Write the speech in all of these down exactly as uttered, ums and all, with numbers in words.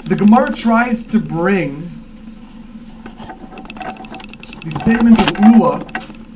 the Gemara tries to bring the statement of Ula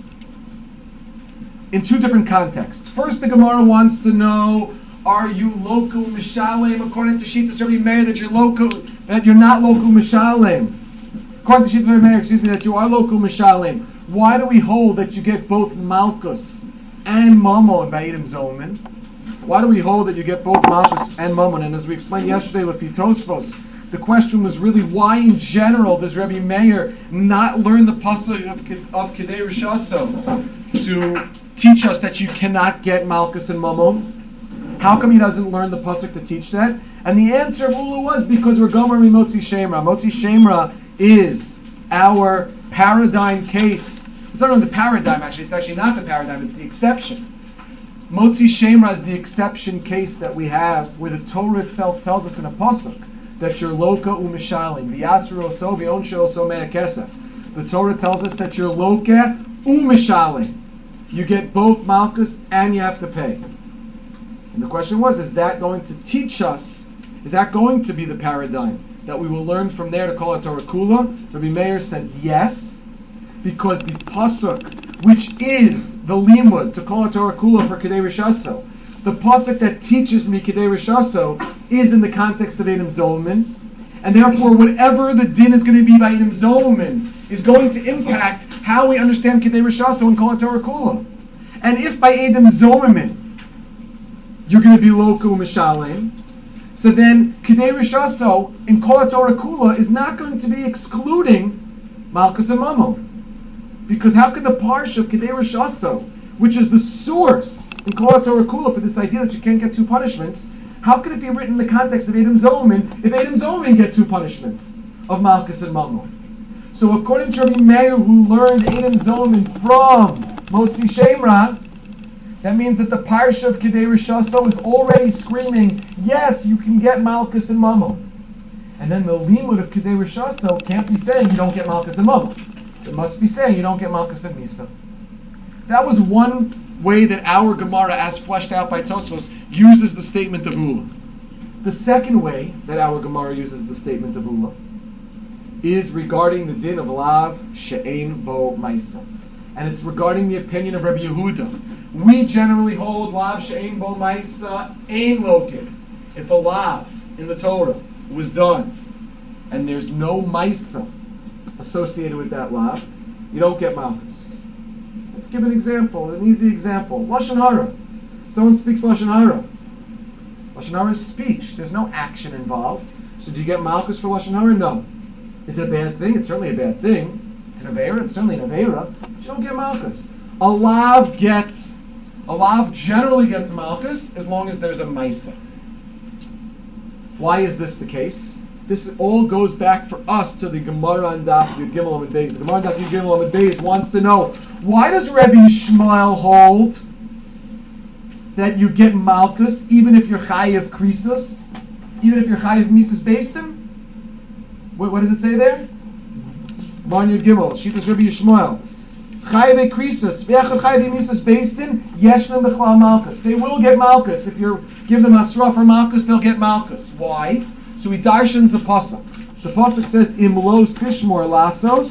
in two different contexts. First, the Gemara wants to know, are you loku mishalem according to Shittas Rabbi Meir that you're loku, that you're not loku mishalem? According to Shittas Rabbi Meir, excuse me, that you are loku mishalem. Why do we hold that you get both malchus and mammon by Edom Zoman? Why do we hold that you get both malchus and mammon? And as we explained yesterday, Lefi Tosfos, the question was really why, in general, does Rabbi Meir not learn the pasuk of, of Kedei Rishaso to teach us that you cannot get malchus and mammon? How come he doesn't learn the pasuk to teach that? And the answer of Ula was because we're gomer Motzi Shemra. Motzi Shemra is our paradigm case. It's not only the paradigm, actually. It's actually not the paradigm. It's the exception. Motzi Shemra is the exception case that we have, where the Torah itself tells us in a pasuk that you're loka u'mishalim. V'yasru oso v'yonshe oso mea kesef. The Torah tells us that you're loka u'mishalim. You get both malchus and you have to pay. And the question was, is that going to teach us, is that going to be the paradigm that we will learn from there to call it Torah Kula? Rabbi Meir says yes, because the pasuk, which is the limud to call it Torah Kula for Kedei Rishaso, the pasuk that teaches me Kedei Rishaso is in the context of Edom Zolman, and therefore whatever the din is going to be by Edom Zolman is going to impact how we understand Kedei Rishaso and call it Torah Kula. And if by Edom Zolman you're going to be loku mishalem, so then Kedei Rishaso in Kol HaTorah Kula is not going to be excluding Malchus and Mammon. Because how could the parsha of Kedei Rishaso, which is the source in Kol HaTorah Kula for this idea that you can't get two punishments, how could it be written in the context of Edom Zolman if Edom Zolman get two punishments of Malchus and Mammon? So according to Rabbi Meir, who learned Edom Zolman from Motzi Shemra, that means that the parsha of Kedei Rishaso is already screaming, yes, you can get Malchus and Mammon. And then the limud of Kedei Rishaso can't be saying you don't get Malchus and Mammon. It must be saying you don't get Malchus and Misa. That was one way that our Gemara, as fleshed out by Tosfos, uses the statement of Ula. The second way that our Gemara uses the statement of Ula is regarding the din of Lav She'ein Bo Maisa. And it's regarding the opinion of Rabbi Yehuda. We generally hold Lav She'ein Bo Maisa Ein Lokid. If a Lav in the Torah was done and there's no Maisa associated with that Lav, you don't get Malchus. Let's give an example, an easy example. Lashon Hara. Someone speaks Lashon Hara. Lashon Hara is speech. There's no action involved. So do you get Malchus for Lashon Hara? No. Is it a bad thing? It's certainly a bad thing. It's an Aveira. It's certainly an Aveira. But you don't get Malchus. A Lav gets, a Lav generally gets Malchus as long as there's a Maisa. Why is this the case? This all goes back for us to the Gemara and Daf Yud Gimel Amud Beis. The Gemara and Daf Yud Gimel Amud Beis wants to know, why does Rabbi Yishmael hold that you get Malchus even if you're Chayiv Krisos? Even if you're Chayiv Misas Beistim? What, what does it say there? Gemara Yud Gimel, Shittas Rabbi Yishmael. Chayiv Krisos, Ve'echad Chayiv Misas Beistim, Yeshnem Bechlal Malchus. They will get Malchus. If you give them Asra for Malchus, they'll get Malchus. Why? So he darshans the pasuk. The pasuk says, "Im lo tishmor lasos."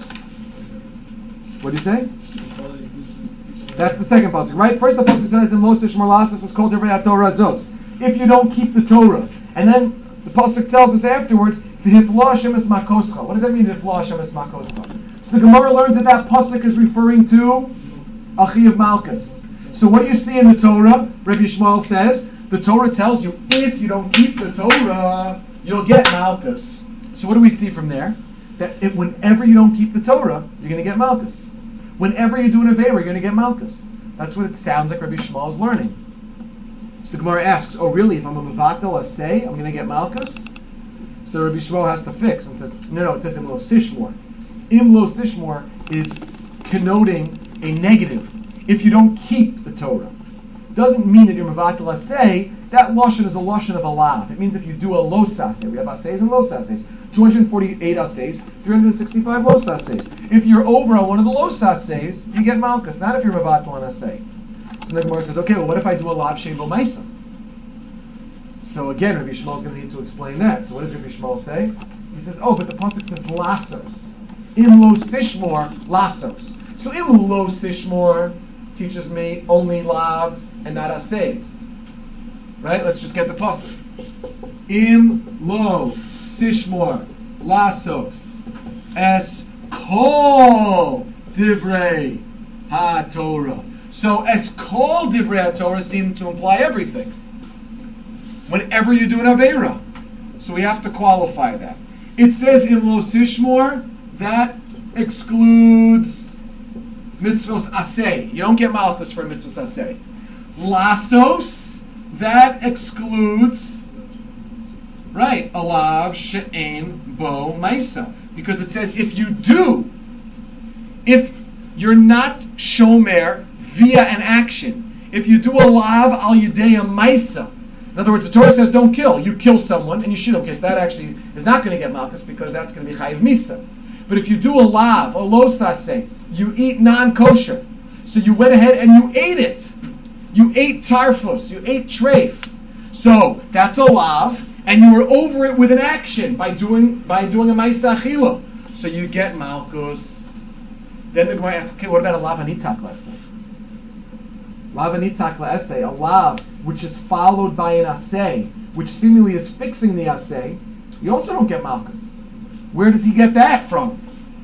What do you say? That's the second pasuk, right? First the pasuk says, "Im lo tishmor lasos" is called Divrei Torah Zos. If you don't keep the Torah, and then the pasuk tells us afterwards, "V'hifla Hashem es makoscha." What does that mean? V'hifla Hashem es makoscha. So the Gemara learns that that pasuk is referring to Achi of Malchus. So what do you see in the Torah? Rabbi Yishmael says the Torah tells you if you don't keep the Torah, you'll get Malchus. So what do we see from there? That if, whenever you don't keep the Torah, you're going to get Malchus. Whenever you do an Aveira, you're going to get Malchus. That's what it sounds like Rabbi Shmuel is learning. So the Gemara asks, oh really, if I'm a Mavatal Asay, I'm going to get Malchus? So Rabbi Shmuel has to fix and says, no, no, it says Im lo sishmor. Im lo sishmor is connoting a negative. If you don't keep the Torah. Doesn't mean that you're Mavatal Asay. That lashon is a lashon of a lav. It means if you do a los asay, we have asays and los asays. two hundred forty-eight asays, three hundred sixty-five los asays. If you're over on one of the los asays, you get Malchus. Not if you're Mavatal on asay. So the Gemara says, okay, well, what if I do a lav shei bo maisa? So again, Rabbi Shmuel is going to need to explain that. So what does Rabbi Shmuel say? He says, oh, but the pasuk says lasos. Im lo sishmor lasos. So im lo sishmor teaches me only lavs and not asays. Right? Let's just get the pasuk. Im lo sishmor lasos es kol divrei ha-Torah. So es kol divrei ha-Torah seems to imply everything. Whenever you do an Aveira. So we have to qualify that. It says in Lo Sishmor, that excludes mitzvos aseh. You don't get malchus for mitzvos aseh. Lasos, that excludes, right, alav she'ein bo maisa. Because it says if you do, if you're not shomer via an action, if you do a lav al yedei maisa, in other words, the Torah says don't kill. You kill someone and you shoot him. Okay, so that actually is not going to get malchus because that's going to be chayiv misa. But if you do a lav, a losase, you eat non-kosher. So you went ahead and you ate it. You ate tarfus. You ate treif. So that's a lav, and you were over it with an action by doing by doing a ma'isa achila. So you get malchus. Then the Gemara asks, okay, what about a lav anitak lesson? Lav anitak la'aseh, a lav which is followed by an aseh, which seemingly is fixing the aseh, you also don't get malchus. Where does he get that from?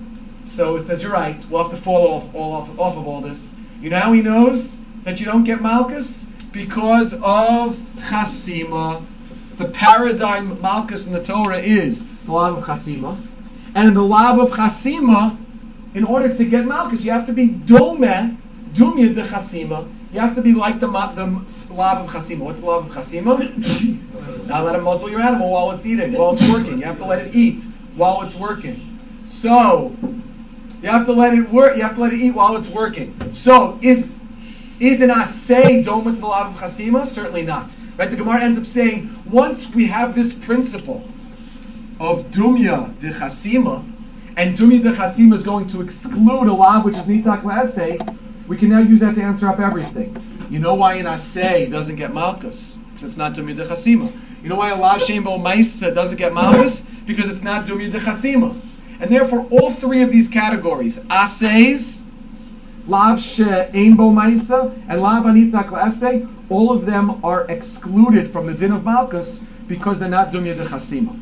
So it says, you're right, we'll have to fall off, all off, off of all this. You know how he knows that you don't get malchus? Because of chasima. The paradigm malchus in the Torah is the lav of chasima. And in the lav of chasima, in order to get malchus, you have to be domeh, dumya de chasima. You have to be like the, the lav of chasima. What's the lav of chasima? Not let it muzzle your animal while it's eating, while it's working. You have to let it eat while it's working. So you have to let it work. You have to let it eat while it's working. So is is an asay doma to the lav of chasima? Certainly not. Right? The Gemara ends up saying once we have this principle of dumya de chasima, and dumya de chasima is going to exclude a lav which is nitak la'aseh, we can now use that to answer up everything. You know why an asay doesn't get malchus? Because it's not dumya de chasima. You know why a lav shein bo maisa doesn't get malchus? Because it's not dumya de chasima. And therefore, all three of these categories, asays, lav shein bo maisa, and lav anitzak la'aseh, all of them are excluded from the din of malchus because they're not dumya de chasima.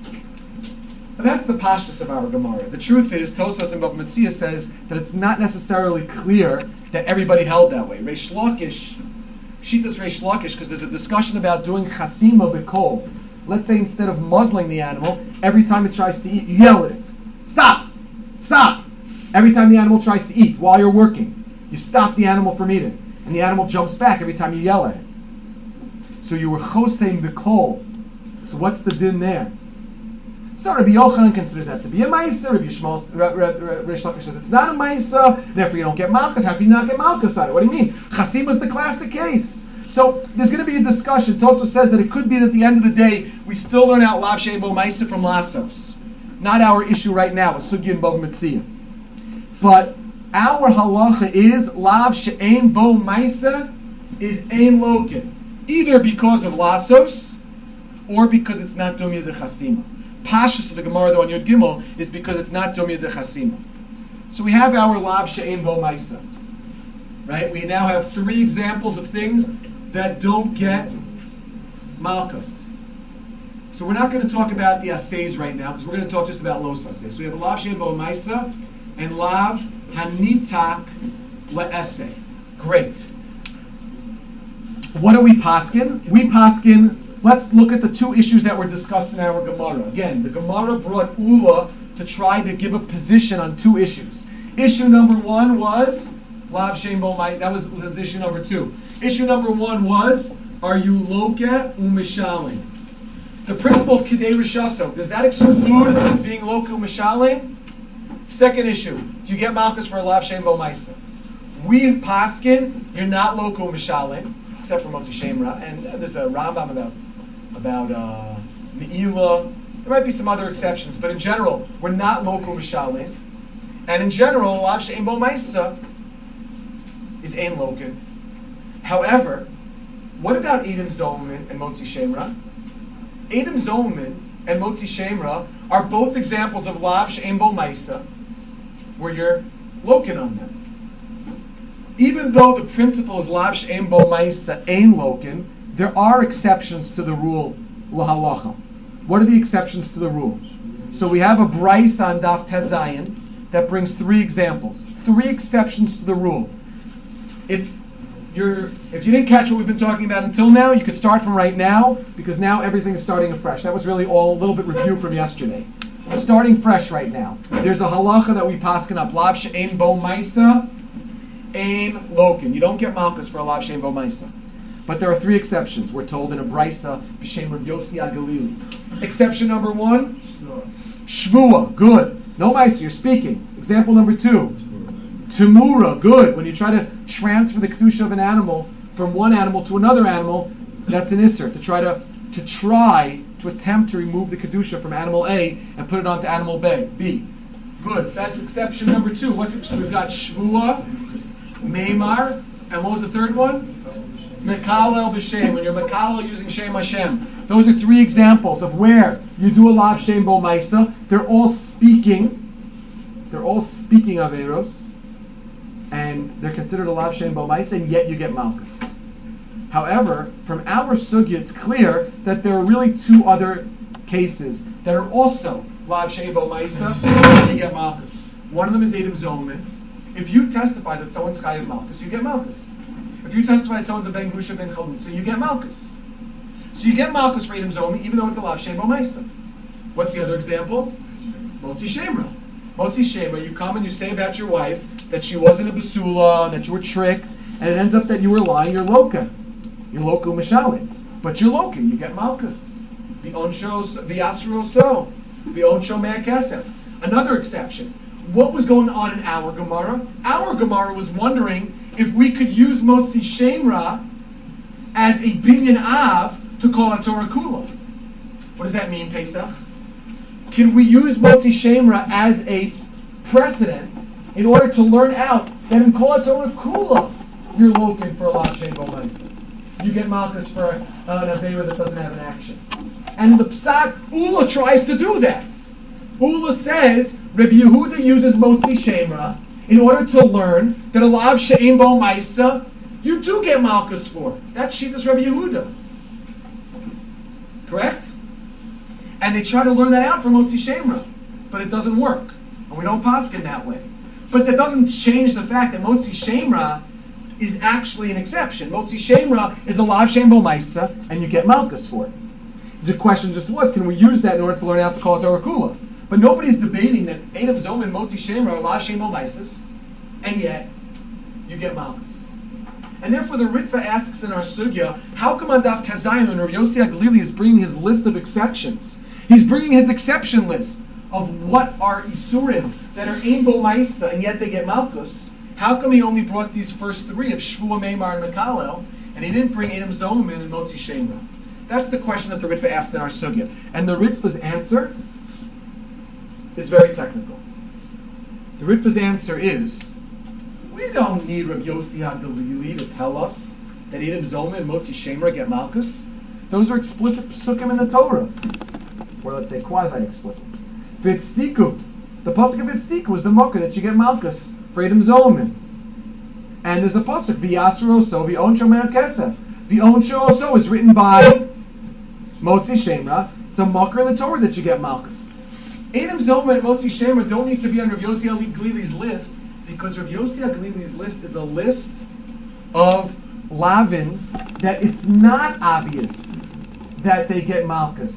And that's the pashtus of our Gemara. The truth is, Tosas and Bava Metzia says that it's not necessarily clear that everybody held that way. Reish Lakish, Shitas Reish Lakish, because there's a discussion about doing chasima b'kol. Let's say instead of muzzling the animal, every time it tries to eat, you yell at it. Stop! Stop! Every time the animal tries to eat while you're working, you stop the animal from eating. And the animal jumps back every time you yell at it. So you were chosein b'kol. So what's the din there? So Rabbi Yochanan considers that to be a ma'isa. Rabbi Shmuel, Reish Lakish says it's not a ma'isa. Therefore, you don't get malchus. How can you not get malchus on it? What do you mean? Chasima is the classic case. So there's going to be a discussion. Tosa says that it could be that at the end of the day we still learn out lav shein bo ma'isa from lasos. Not our issue right now. It's sugya and bava metzia. But our halacha is lav shein bo ma'isa is ein lokin, either because of lasos or because it's not dumya de chasima. Pashas of the Gemara though on Yud Gimel is because it's not dumya de chasima. So we have our lav she'ein bo ma'isa. Right? We now have three examples of things that don't get malchus. So we're not going to talk about the asays right now because we're going to talk just about los asays. So we have lav she'ein bo ma'isa and lav hanitak le'eseh. Great. What do we paskin? We paskin. Let's look at the two issues that were discussed in our Gemara. Again, the Gemara brought Ula to try to give a position on two issues. Issue number one was Lav Shein Bo Ma'isa. That was, was issue number two. Issue number one was, are you loke u'mishalim? The principle of Kidei Rishaso, does that exclude being loke u'mishalim? Second issue, do you get malchus for a Lav Shein Bo Ma'isa? We paskin, you're not loke u'mishalim, except for Motzi Shemra, and uh, there's a Rambam about about uh, Me'ila. There might be some other exceptions, but in general, we're not local mishalim. And in general, lav she'ein bo ma'isa is ein lokin. However, what about Edom Zomin and Motzi Shemra? Edom Zoman and Motzi Shemra are both examples of Lav She'en Bo Maisa, where you're loken on them. Even though the principle is Lav She'en Bo Maisa Ein Loken, there are exceptions to the rule Lahalacha. What are the exceptions to the rule? So we have a Bryce on Daf Tezayin that brings three examples. Three exceptions to the rule. If you're, if you didn't catch what we've been talking about until now, you could start from right now, because now everything is starting afresh. That was really all a little bit review from yesterday. We're starting fresh right now. There's a halacha that we paskin up. Lav she'en bo maisa, ein loken. You don't get malchus for a lav she'en bo maisa. But there are three exceptions. We're told in a brisa, b'shem Rav Yossi HaGalili. Exception number one, shvua, good. No maisa, you're speaking. Example number two, Temura, good. When you try to transfer the kedusha of an animal from one animal to another animal, that's an isser. To try to to try to attempt to remove the kedusha from animal A and put it onto animal B. B. Good. So that's exception number two. What's so we've got shvua, meimar, and what was the third one? Mekalel b'shem. When you're mekalel using Shem Hashem. Those are three examples of where you do a lav shem bo maisa. They're all speaking. They're all speaking of eros. And they're considered a lav she'en bo maisa, and yet you get malchus. However, from our sugya, it's clear that there are really two other cases that are also lav she'en bo maisa, and you get malchus. One of them is Edom Zoman. If you testify that someone's chayav malchus, you get malchus. If you testify that someone's a ben grusha ben chalutza, you get malchus. So you get malchus for Edom Zoman, even though it's a lav she'en bo maisa. What's the other example? Motzi Shemra. Motzi Shemra, you come and you say about your wife that she wasn't a basula, and that you were tricked, and it ends up that you were lying, you're loka. You're loka mishalim. But you're loka, you get malchus. The onsho, the asro so. The onsho me'er kesef. Another exception. What was going on in our Gemara? Our Gemara was wondering if we could use Motzi Shemra as a binyan av to call a Torah kula. What does that mean, Pesach? Can we use Motzi Shemra as a precedent in order to learn out that in Kol HaTorah Kula you're looking for a lav she'en bo maisa? You get malchus for an aveira that doesn't have an action. And the Psak, Ula tries to do that. Ula says Rabbi Yehuda uses Motzi Shemra in order to learn that a lav she'en bo maisa you do get malchus for. That's Shitas Rabbi Yehuda. Correct? And they try to learn that out from Motzi Shemra, but it doesn't work. And we don't paskin that way. But that doesn't change the fact that Motzi Shemra is actually an exception. Motzi Shemra is a lav she'en bo maisa, and you get malchus for it. The question just was, can we use that in order to learn out the Kol HaTorah Kula? But nobody's debating that Edom Zoman and Motzi Shemra are lav she'en bo maisas, and yet you get malchus. And therefore the Ritva asks in our sugya, how come on Daf Tezayin when Rav Yossi HaGalili is bringing his list of exceptions? He's bringing his exception list of what are isurim that are ein bo maisa and yet they get malchus. How come he only brought these first three of Shvua, Meimar, and Mekalel, and he didn't bring Edom Zoman and Motzi Shemra? That's the question that the Ritva asked in our sugya. And the Ritva's answer is very technical. The Ritva's answer is, we don't need Rav Yossi HaGalili to tell us that Edom Zoman and Motzi Shemra get malchus. Those are explicit psukim in the Torah. Or let's say quasi-explicit. Vitztiku. The pasuk of Vitztiku is the mocker that you get malchus for Edom Zoman. And there's a pasuk, V'yasser oso, v'onsho me'er kesef. V'onsho oso is written by Motzi Shemra. It's a mocker in the Torah that you get malchus. Edom Zoman and Motzi Shemra don't need to be on Rav Yossi HaGalili's list, because Rav Yossi HaGalili's list is a list of lavin that it's not obvious that they get malchus.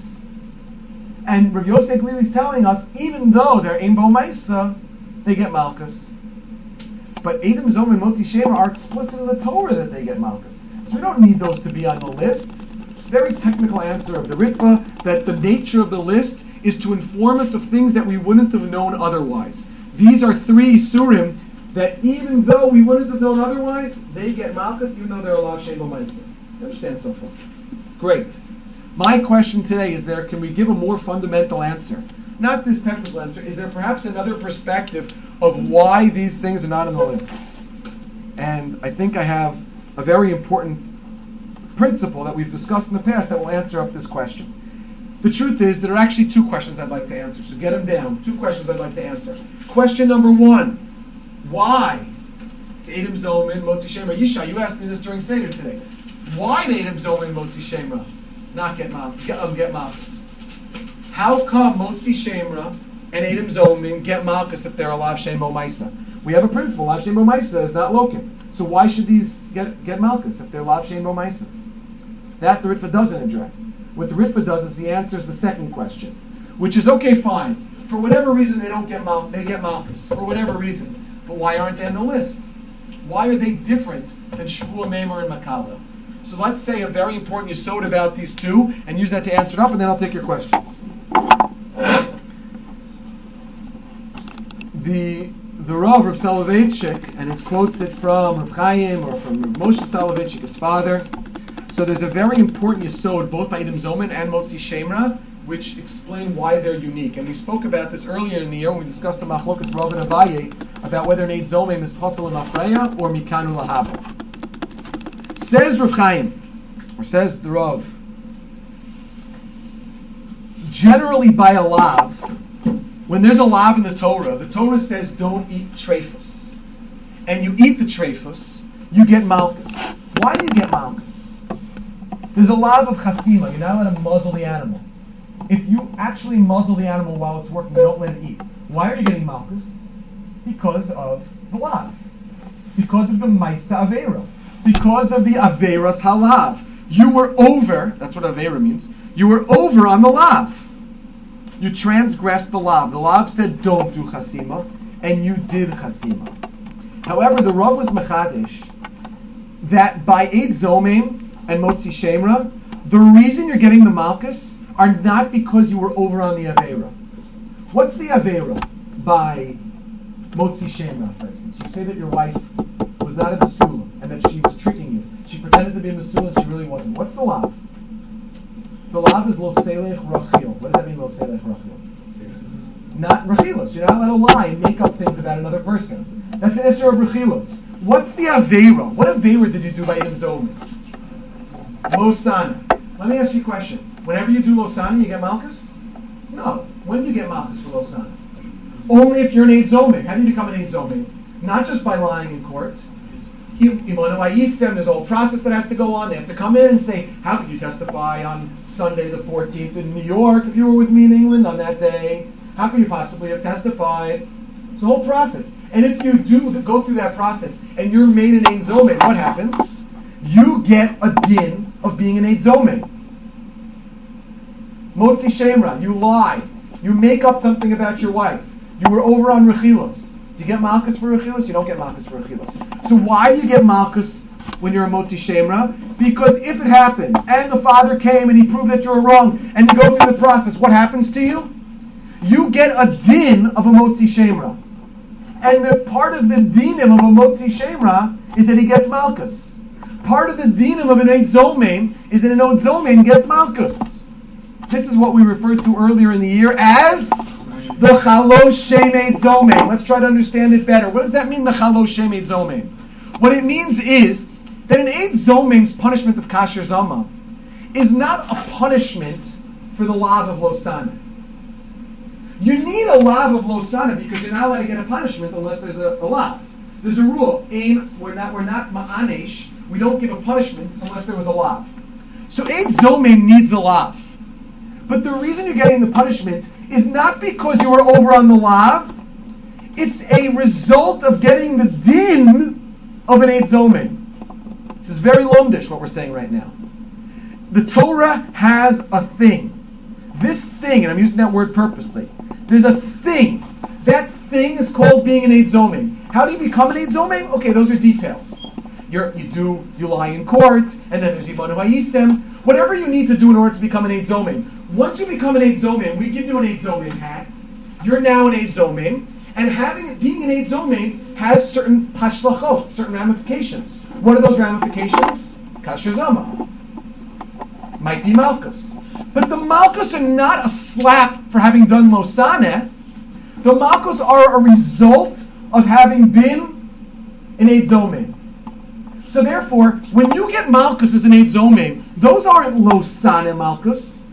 And Rav Yossi HaGalili is telling us, even though they're ein bo maisa, they get malchus. But Edom Zoman and Motzi Shemra are explicit in the Torah that they get malchus. So we don't need those to be on the list. Very technical answer of the Ritva, that the nature of the list is to inform us of things that we wouldn't have known otherwise. These are three surim that even though we wouldn't have known otherwise, they get malchus even though they're a lav she'en bo maisa. You understand so far? Great. My question today is there, can we give a more fundamental answer? Not this technical answer. Is there perhaps another perspective of why these things are not on the list? And I think I have a very important principle that we've discussed in the past that will answer up this question. The truth is, there are actually two questions I'd like to answer, so get them down. Two questions I'd like to answer. Question number one, why? Edom Zomin, Motzi Shemra. Yishai, you asked me this during Seder today. Why did Edom Zomin, Motzi Shemra not get Malchus? Get, um, get Malchus? How come Motzi Shemra and Edom Zomin get Malchus if they're a Lav Shem O Maisa? We have a principle, Lav Shem O Maisa is not Lokin. So why should these get, get Malchus if they're Lav Shem O Maisas? That the Ritva doesn't address. What the Ritva does is the answer is the second question, which is, okay, fine. For whatever reason they don't get Mal- they get Malchus, for whatever reason. But why aren't they on the list? Why are they different than Shvua, Meimer, and Makala? So let's say a very important yesod about these two, and use that to answer it up, and then I'll take your questions. The the Rav of Soloveitchik, and it quotes it from Rav Chaim or from Rav Moshe Soloveitchik, his father. So there's a very important yesod both by Edom Zomin and Motzi Shemra, which explain why they're unique. And we spoke about this earlier in the year when we discussed the Machlokas Rav and Abaye about whether an Edom Zomin is Pasal and Afreya or Mikanu Lahava. Says Rav Chaim, or says the Rav, generally by a lav, when there's a lav in the Torah, the Torah says don't eat treifus. And you eat the treifus, you get malchus. Why do you get malchus? There's a lav of chasima. You're not allowed to muzzle the animal. If you actually muzzle the animal while it's working, you don't let it eat. Why are you getting malchus? Because of the lav. Because of the maisa aveira. Because of the aveiras halav. You were over, that's what aveira means, you were over on the lav. You transgressed the lav. The lav said don't do chasima, and you did chasima. However, the Rav was mechadish that by Eid Zomim and Motzi Shemra, the reason you're getting the malchus are not because you were over on the aveira. What's the aveira by Motzi Shemra, for instance? You say that your wife was not at the sulam and that she was tricking you. She pretended to be in the sulam and she really wasn't. What's the lav? The lav is lo selech rachil. What does that mean, lo selech rachil? Not rachilos. You're not allowed to lie and make up things about another person. That's an issue of rachilos. What's the aveira? What aveira did you do by Edom Zomin? Losana. Let me ask you a question. Whenever you do Losana, you get Malchus? No. When do you get Malchus for Losana? Only if you're an Eid Zomin. How do you become an Eid Zomin? Not just by lying in court. There's a whole process that has to go on. They have to come in and say, how could you testify on Sunday the fourteenth in New York if you were with me in England on that day? How could you possibly have testified? It's a whole process. And if you do go through that process and you're made an Eid Zomin, what happens? You get a din of being an Eid Zomin. Motzi Shemra, you lie. You make up something about your wife. You were over on Rechilos. Do you get Malchus for Rechilos? You don't get Malchus for Rechilos. So why do you get Malchus when you're a Motzi Shemra? Because if it happened, and the father came and he proved that you were wrong, and you go through the process, what happens to you? You get a din of a Motzi Shemra. And the part of the dinim of a Motzi Shemra is that he gets Malchus. Part of the dinim of an Eid Zomin is that an Eid Zomin gets Malchus. This is what we referred to earlier in the year as the Chalosh Shem Eid Zomin. Let's try to understand it better. What does that mean, the Chalosh Shem Eid Zomin? What it means is that an Eid Zomin's punishment of Kasher Zama is not a punishment for the lav of Losana. You need a lav of Losana because you're not allowed to get a punishment unless there's a, a lav. There's a rule. Aim, we're not, we're not ma'anesh. We don't give a punishment unless there was a lav. So Eid Zomin needs a lav. But the reason you're getting the punishment is not because you were over on the lav. It's a result of getting the din of an Eid Zomin. This is very lomdish what we're saying right now. The Torah has a thing. This thing, and I'm using that word purposely, there's a thing. That thing is called being an Eid Zomin. How do you become an Eid Zomin? Okay, those are details. You're, you do, you lie in court, and then there's Ibanu Hayisem. Whatever you need to do in order to become an Eid Zomin. Once you become an Eid Zomin, we give you an Eid Zomin hat. You're now an Eid Zomin, and having it, being an Eid Zomin has certain hashlachot, certain ramifications. What are those ramifications? Kasher Zama. Might be Malchus. But the Malchus are not a slap for having done Losaneh. The Malchus are a result of having been an Eid Zomin. So therefore, when you get Malchus as an Eid Zomin, those aren't Losaneh Malchus.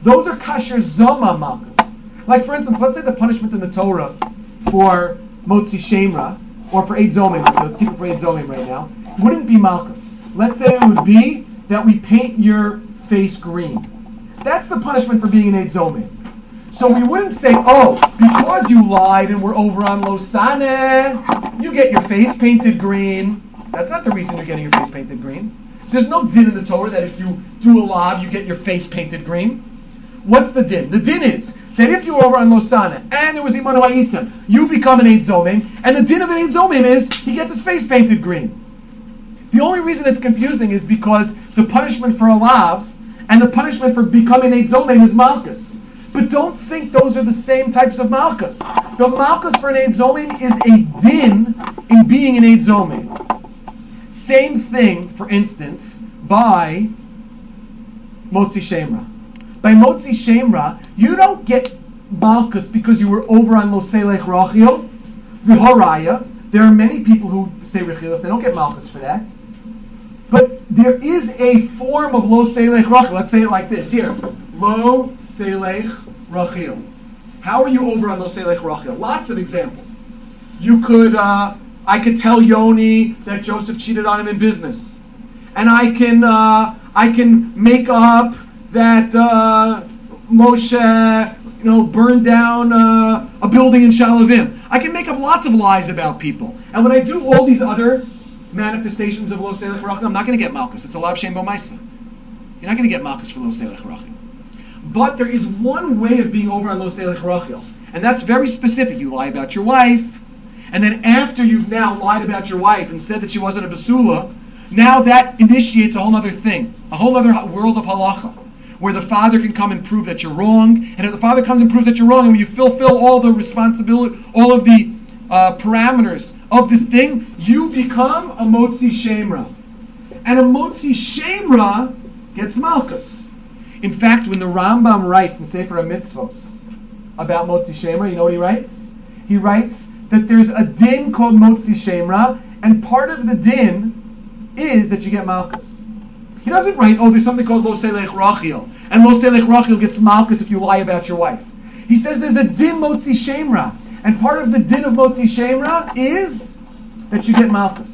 those are kasher zoma malchus. Like for instance, let's say the punishment in the Torah for motzi shemra, or for Eid Zomim, so let's keep it for Eid Zomim right now, wouldn't be malchus. Let's say it would be that we paint your face green. That's the punishment for being an Eid Zomim. So we wouldn't say, oh, because you lied and we're over on Losane, you get your face painted green. That's not the reason you're getting your face painted green. There's no din in the Torah that if you do a lav, you get your face painted green. What's the din? The din is that if you're over on Losane and there was Imanu Ha'isa, you become an Eid Zomim, and the din of an Eid Zomim is he gets his face painted green. The only reason it's confusing is because the punishment for a lav and the punishment for becoming an Eid Zomim is malchus. But don't think those are the same types of malchus. The malchus for an Eid Zomim is a din in being an Eid Zomim. Same thing, for instance, by Motzi Shemra. By Motzi Shemra, you don't get malchus because you were over on Loselech Rachil, V'horaya. There are many people who say Rechilos, they don't get malchus for that. But there is a form of Loselech Rachil. Let's say it like this. Here. Lo Selech Rachil. How are you over on Lo Selech Rachil? Lots of examples. You could, uh, I could tell Yoni that Joseph cheated on him in business, and I can, uh, I can make up that uh, Moshe, you know, burned down uh, a building in Shalavim. I can make up lots of lies about people, and when I do all these other manifestations of Lo Selech Rachil, I'm not going to get malchus. It's a lav shem bo ma'isa. You're not going to get malchus for Lo Selech Rachil. But there is one way of being over on Lo Selech Rachil, and that's very specific. You lie about your wife, and then after you've now lied about your wife and said that she wasn't a basula, now that initiates a whole other thing, a whole other world of halacha, where the father can come and prove that you're wrong, and if the father comes and proves that you're wrong, and when you fulfill all the responsibility, all of the uh, parameters of this thing, you become a motzi shemra. And a motzi shemra gets malchus. In fact, when the Rambam writes in Sefer HaMitzvos about motzi shemra, you know what he writes? He writes that there's a din called motzi shemra, and part of the din is that you get malchus. He doesn't write, oh, there's something called Lo Selech Rachil, and Lo Selech Rachil gets malchus if you lie about your wife. He says there's a din motzi shemra, and part of the din of motzi shemra is that you get malchus.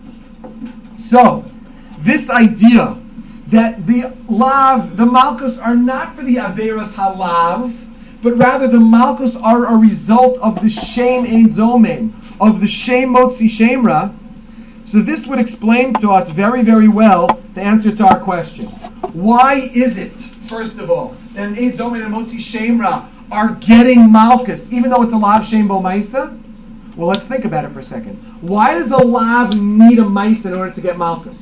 So, this idea that the lav, the malchus are not for the averas halav, but rather the malchus are a result of the shame ein zomim, of the shame motzi shemra. So this would explain to us very, very well the answer to our question. Why is it, first of all, that an ein zomim and motzi shemra are getting malchus, even though it's a lav shem bo ma'isa? Well, let's think about it for a second. Why does a lav need a ma'isa in order to get malchus?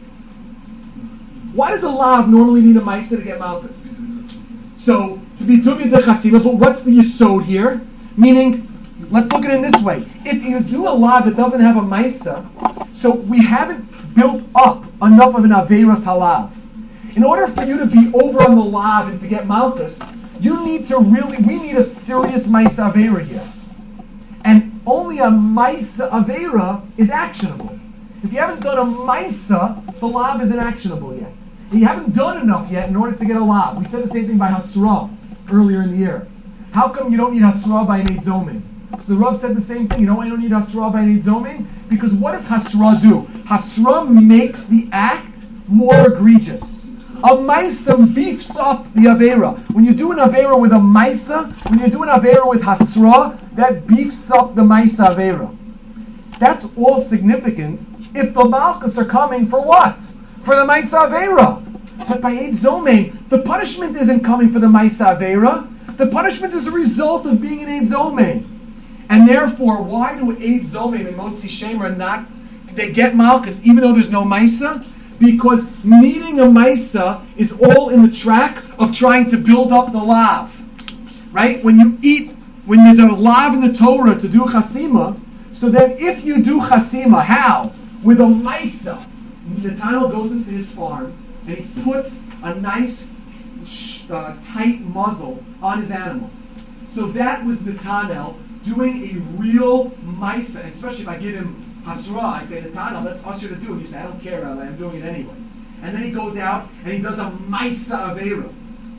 Why does a lav normally need a ma'isa to get malchus? So, to be dumi de chasima, but what's the yesod here? Meaning, let's look at it in this way. If you do a lav that doesn't have a ma'isa, so we haven't built up enough of an averas halav. In order for you to be over on the lav and to get malchus, you need to really, we need a serious ma'isa avera here. And only a ma'isa avera is actionable. If you haven't done a ma'isa, the lav isn't actionable yet. And you haven't done enough yet in order to get a lav. We said the same thing by hasra earlier in the year. How come you don't need hasra by an Eid Zomim? So the Rav said the same thing. You know why you don't need hasra by an Eid Zomim? Because what does hasra do? Hasra makes the act more egregious. A maisa beefs up the avera. When you do an avera with a maisa, when you do an avera with hasra, that beefs up the maisa avera. That's all significant if the malchus are coming for what? For the maisa avera. But by Eid Zomim, the punishment isn't coming for the maisa avera. The punishment is a result of being an Eid Zomim. And therefore, why do Eid Zomim and Motzi Shemra not, they get malchus even though there's no maisa? Because needing a maisa is all in the track of trying to build up the lav. Right? When you eat, when there's a lav in the Torah to do chasima, so that if you do chasima, how? With a maisa. Netanel goes into his farm and he puts a nice uh, tight muzzle on his animal. So that was Netanel doing a real maisa, and especially if I give him hasra, I say, Netanel, that's usher to do. And you say, I don't care, Rabbi, I'm doing it anyway. And then he goes out and he does a maisa avera.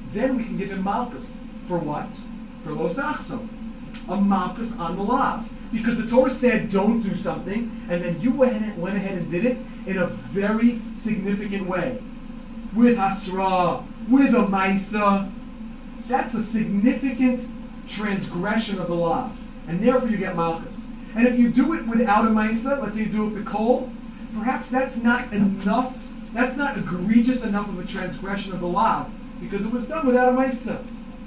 then we can give him malchus. For what? For lo sachso. A malchus on the lav. Because the Torah said don't do something, and then you went, went ahead and did it in a very significant way. With hasra, with a maisa. That's a significant transgression of the law, and therefore you get malchus. And if you do it without a maisa, let's say you do it b'kol, perhaps that's not enough, that's not egregious enough of a transgression of the law, because it was done without a maisa.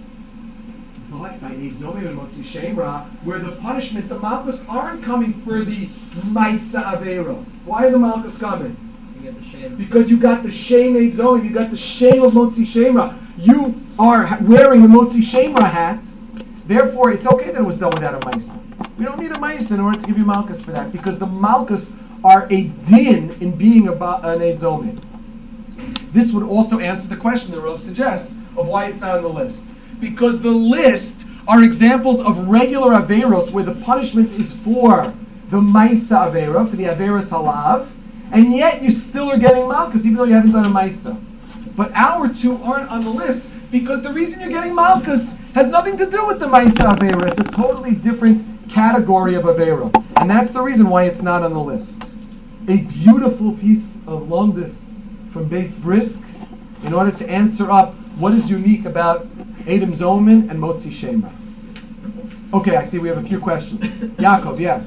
But by Nizomim and Motzi Shemra, where the punishment, the malchus aren't coming for the maisa avera. Why are the malchus coming? You get the shame. Because you got the shame Nizomim, you got the shame of Motzi Shemra. You are wearing the Motzi Shemra hat, therefore it's okay that it was done without a maisa. We don't need a maisa in order to give you malchus for that, because the malchus are a din in being a, ba- an Nizomim. This would also answer the question that Rav suggests of why it's not on the list. Because the list are examples of regular averos where the punishment is for the maisa avera, for the averos halav, and yet you still are getting malchus even though you haven't done a maisa. But our two aren't on the list because the reason you're getting malchus has nothing to do with the maisa avera. It's a totally different category of avera, and that's the reason why it's not on the list. A beautiful piece of lomdus from Beis Brisk in order to answer up what is unique about Edom Zomin and Motzi Shemra. Okay, I see we have a few questions. Yaakov, yes.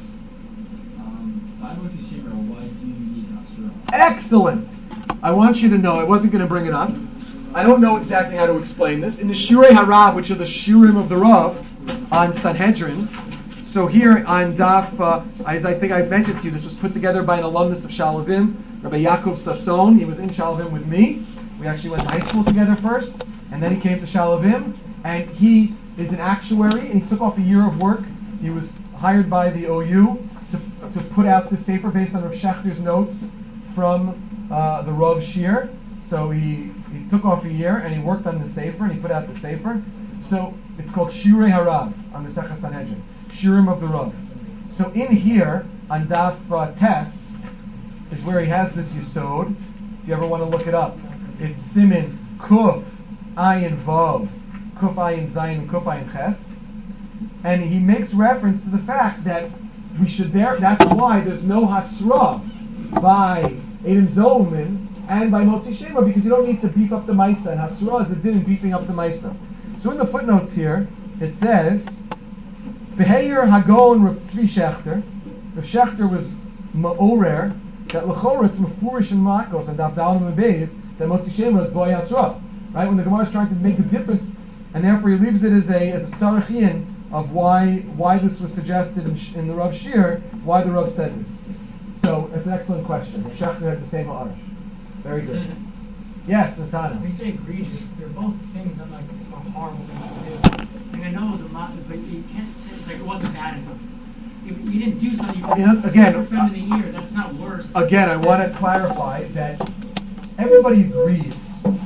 Um, by Motzi Shemra, why do you need Hasra? Excellent. I want you to know, I wasn't going to bring it up. I don't know exactly how to explain this. In the Shirei Harav, which are the Shurim of the Rav, on Sanhedrin, so here on Daf, uh, as I think I've mentioned to you, this was put together by an alumnus of Shalavim, Rabbi Yaakov Sasson. He was in Shalavim with me. We actually went to high school together first, and then he came to Shalavim, and he is an actuary, and he took off a year of work. He was hired by the O U to, to put out the sefer based on Rav Schechter's notes from uh, the Rav Shir. So he, he took off a year, and he worked on the sefer, and he put out the sefer. So it's called Shirei Harav on the Sechas Sanhedrin, Shirim of the Rav. So in here, on Daf uh, Tes, is where he has this Yisod. If you ever want to look it up, it's Simin Kuf Ayin Vav, Kuf Ayin Zayin, and Kuf Ayin Ches, and he makes reference to the fact that we should there. That's why there's no Hasra by Edom Zomin and by Motzi Shemra, because you don't need to beef up the Maisa, and Hasra is the din in beefing up the Maisa. So in the footnotes here, it says, Beheir Hagon Rav Tzvi Shechter. Rav Shechter was Ma'orer, that L'chora it's Mefurish and Makos, and Daf Dalim and Beis, that Motzi Shemra is Boy Hasra. Right? When the Gemara is trying to make a difference, and therefore he leaves it as a as a tzarachian of why why this was suggested in, in the Rav Shir, why the Rav said this. So it's an excellent question. Shechter had the same ha'arash. Very good. Yes, Natana. When you say egregious, they're both things that like are horrible things to do. I mean, I know the ma- but you can't say it's like it wasn't bad enough. If you didn't do something, you You know, again, your friend in the ear. That's not worse. Again, I want to clarify that everybody agrees.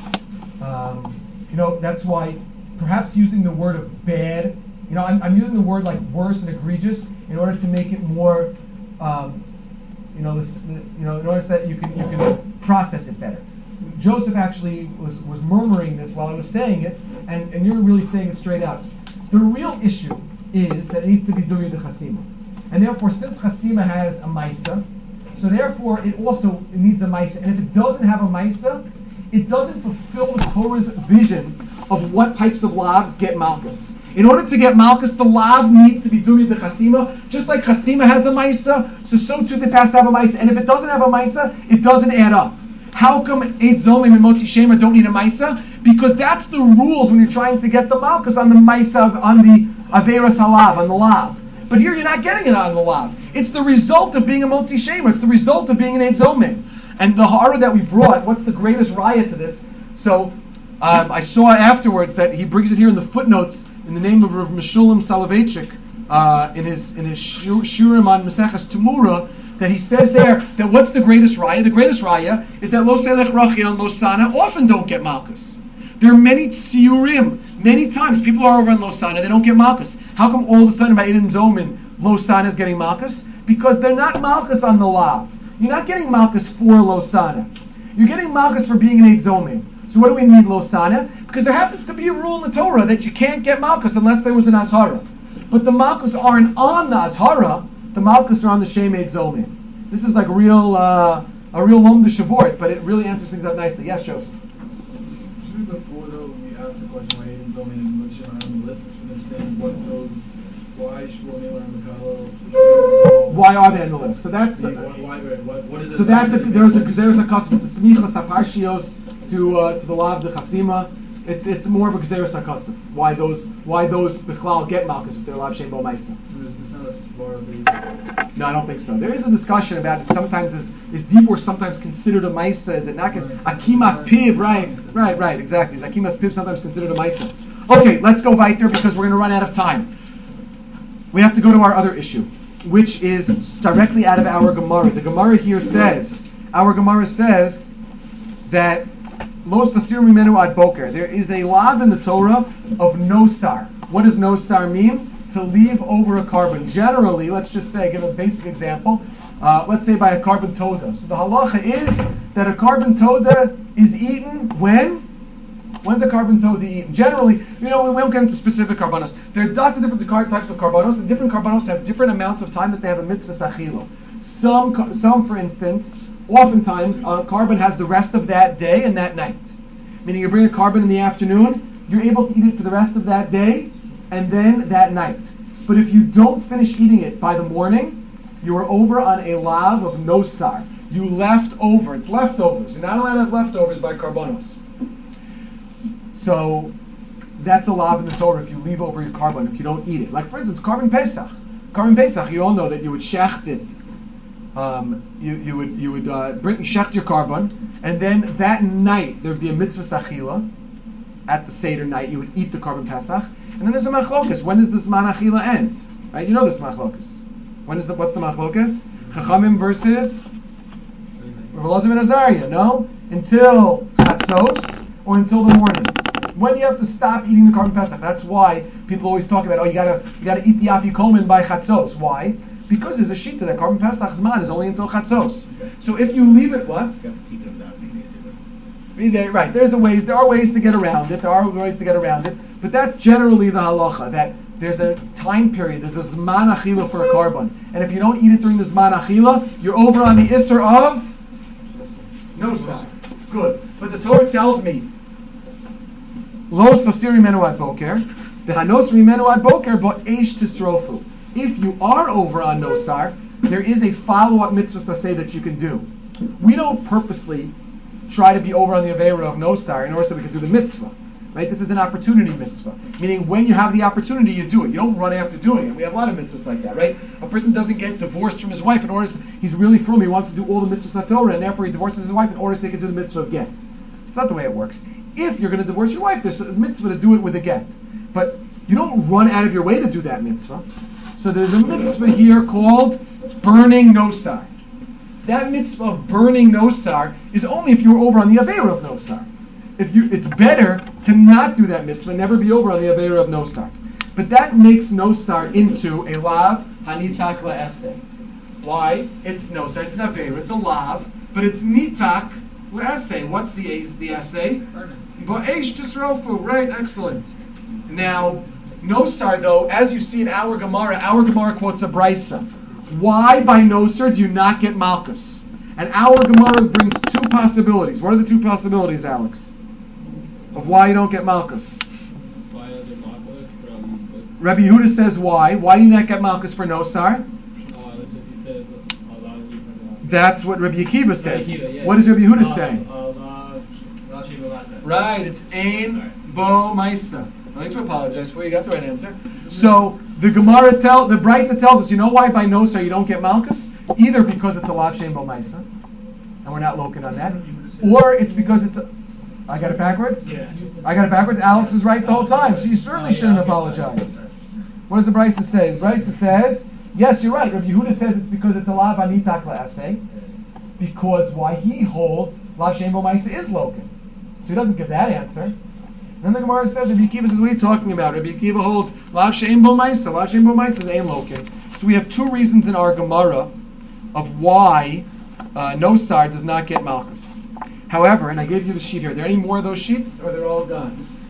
Um, you know, that's why perhaps using the word of bad, you know, I'm, I'm using the word like worse and egregious in order to make it more, um, you know, this, you know, in order that you can you can process it better. Joseph actually was, was murmuring this while I was saying it, and, and you're really saying it straight out. The real issue is that it needs to be duya de chasima, and therefore since chasima has a maisa, so therefore it also it needs a maisa, and if it doesn't have a maisa, it doesn't fulfill the Torah's vision of what types of lavs get malchus. In order to get malchus, the lav needs to be duya de chasima, just like chasima has a maisa, so so too this has to have a maisa, and if it doesn't have a maisa, it doesn't add up. How come Eid Zomim and Motzi Shemra don't need a maisa? Because that's the rules when you're trying to get the malchus on the maisa, on the averas halav, on the lav. But here you're not getting it on the lav. It's the result of being a Motzi Shemra. It's the result of being an Eid Zomim. And the hara that we brought, what's the greatest raya to this? So um, I saw afterwards that he brings it here in the footnotes in the name of Rav Meshulam Soloveitchik uh, in his in his shur, Shurim on Maseches Tumura, that he says there that what's the greatest raya? The greatest raya is that Lo Selech Rachel and Lo Sana often don't get malchus. There are many tziyurim, many times people are over in Lo Sana, they don't get malchus. How come all of a sudden by Edom Zomin, Lo Sana is getting malchus? Because they're not malchus on the lav. You're not getting malchus for Lo Sana. You're getting malchus for being an Eid Zomin. So what do we need Lo Sana? Because there happens to be a rule in the Torah that you can't get Malchus unless there was an Azhara. But the Malchus aren't on the Azhara, the Malchus are on the Shemed Zomin. This is like real, uh, a real Lom de Shavort, but it really answers things up nicely. Yes, Joseph? Should before though we asked the question why he didn't zoning and Moshe are on the list, should understand what those, why Shmuel and Mikalo. Why are they on the list? So that's Why, why, what, what is it? so that's a, there's a there's a custom to smichas aparshios to uh, to the law of the chasima. It's it's more of a gzeres hakasif. Why those why those bichlal get malchus if they're lav shem bo ma'isa? No, I don't think so. There is a discussion about it. Sometimes is is deep or sometimes considered a ma'isa. Is it not? Right. Akimas piv, right, right, right, exactly. Is akimas piv sometimes considered a ma'isa? Okay, let's go weiter because we're going to run out of time. We have to go to our other issue, which is directly out of our Gemara. The Gemara here says, our Gemara says that Los Asir Mimenu Ad Boker. There is a lav in the Torah of nosar. What does nosar mean? To leave over a carbon. Generally, let's just say, give a basic example. Uh, let's say by a carbon toda. So the halacha is that a carbon toda is eaten when? When's a carbon toda eaten? Generally, you know, we won't get into specific carbonos. There are lots of different types of carbonos, and different carbonos have different amounts of time that they have a mitzvah sachilo. Some, some, for instance, oftentimes a carbon has the rest of that day and that night. Meaning you bring a carbon in the afternoon, you're able to eat it for the rest of that day and then that night. But if you don't finish eating it by the morning, you are over on a lav of nosar. You left over. It's leftovers. You're not allowed to have leftovers by carbonos. So that's a lav in the Torah if you leave over your carbon, if you don't eat it. Like for instance, carbon pesach. Carbon pesach, you all know that you would shecht it. Um, you, you would you would uh, bring shecht your carbon, and then that night there would be a mitzvah sachila. At the Seder night, you would eat the carbon pesach, and then there's a machlokas. When does this zman achila end? Right? You know this machlokas. When is the what's the machlokas? Chachamim versus Rav Elazar ben Azariah. No, until chatzos or until the morning. When you have to stop eating the carbon pesach. That's why people always talk about, oh, you gotta you gotta eat the afikomen by chatzos. Why? Because there's a shita that carbon pesach zman is only until chatzos. So if you leave it, what? There, right, there's a ways. There are ways to get around it. There are ways to get around it, but that's generally the halacha. That there's a time period. There's a zman achila for a carbon, and if you don't eat it during the zman achila, you're over on the isser of no sar. Good, but the Torah tells me lo sosiri menu ad boker, the hanos menu ad boker, but eish tisrofu. If you are over on nosar, there is a follow-up mitzvah saseh that you can do. We don't purposely try to be over on the Aveira of nosar in order so we can do the mitzvah. Right? This is an opportunity mitzvah. Meaning when you have the opportunity, you do it. You don't run after doing it. We have a lot of mitzvahs like that, right? A person doesn't get divorced from his wife in order to, he's really frum, he wants to do all the mitzvahs Torah, and therefore he divorces his wife in order so he can do the mitzvah of get. It's not the way it works. If you're going to divorce your wife, there's a mitzvah to do it with a get. But you don't run out of your way to do that mitzvah. So there's a mitzvah here called burning nosar. That mitzvah of burning nosar is only if you're over on the Aveira of nosar. If you, it's better to not do that mitzvah, never be over on the Aveira of nosar. But that makes nosar into a lav hanitak la'eseh. Why? It's nosar, it's an Aveira, it's a lav, but it's nitak la'eseh. What's the the essay? Ba'esh tisrofu, right, excellent. Now, nosar though, as you see in our Gemara, our Gemara quotes a brisa. Why by nosar do you not get malchus? And our Gemara brings two possibilities. What are the two possibilities, Alex? Of why you don't get malchus? Why are there malchus from? Rabbi Yehuda says why. Why do you not get malchus for nosar? Uh, it's just he says a lot of different. That's what Rabbi Akiva says. Rabbi Akiva, yeah. What does Rabbi Yehuda uh, say? Uh, uh, right, it's ein bo maisa. I need to apologize for you. You got the right answer. So the Gemara tell the Brisa tells us, you know why by nosar you don't get malchus? Either because it's a lav shem bo maisa, and we're not located on that, or it's because it's a, I got it backwards? Yeah. I got it backwards? Alex is right the whole time, so you certainly shouldn't apologize. What does the Brisa say? The Brisa says, yes, you're right. Rabbi Yehuda says it's because it's a lav anitak la'aseh, because why he holds lav shem bo maisa is located. So he doesn't give that answer. Then the Gemara says, Rabbi Akiva says, what are you talking about? Rabbi Akiva holds lav she'em bo maisa. Lav she'em bo maisa is ein lokin. So we have two reasons in our Gemara of why uh, nosar does not get malchus. However, and I gave you the sheet here. Are there any more of those sheets, or they're all gone?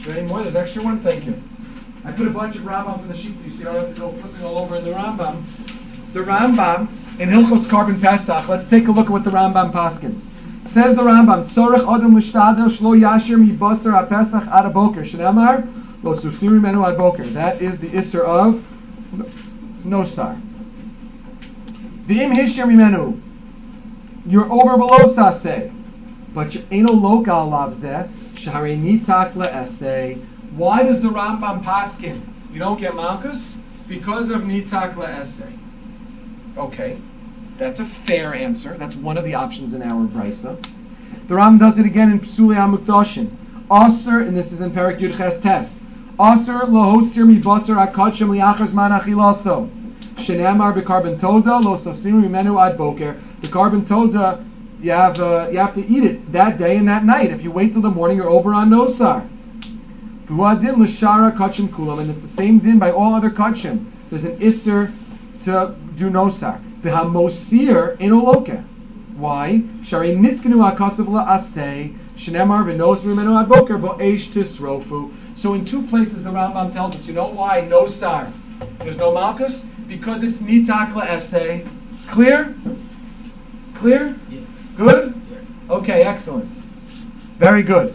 there any more? There's an extra one? Thank you. I put a bunch of Rambam in the sheet for you so you don't have to go flipping all over in the Rambam. The Rambam, in Hilchos Karban Pesach, let's take a look at what the Rambam paskins. Says the Rambam, Tzorech Adam L'shtadel Shlo Yashir Mi Basar HaPesach Ad HaBoker, Shneamar, Lo Susir Mimenu Ad Boker. That is the Isser of Nosar. V'im Hishir Mimenu, you're over below Saseh, but you ain't no lokal lavzeh, Shahare Nitak Le'eseh. Why does the Rambam paskin you don't get Malkus? Because of Nitak Le'eseh. Okay, that's a fair answer. That's one of the options in our Brisa. The Ram does it again in Psuli HaMukdoshin. Aser, and this is in Perak Yud Ches Tes. Aser lohosir mi basar akadshim liachar zman achilaso. Shenemar bekarban toda lo sosiru mimenu ad boker. The carbon toda, you have uh, you have to eat it that day and that night. If you wait till the morning, you're over on nosar. V'uadin l'shara kachim kulam, and it's the same din by all other kachim. There's an isser to do nosar. V'hamosir enoloke. Why? Shari nitkanu akasav la'aseh shenemar v'nos mimenu ad boker bo'esh tisrofu. So in two places the Rambam tells us, you know why nosar? There's no malchus because it's nitak la'aseh. Clear? Clear? Yeah. Good? Yeah. Okay, excellent. Very good.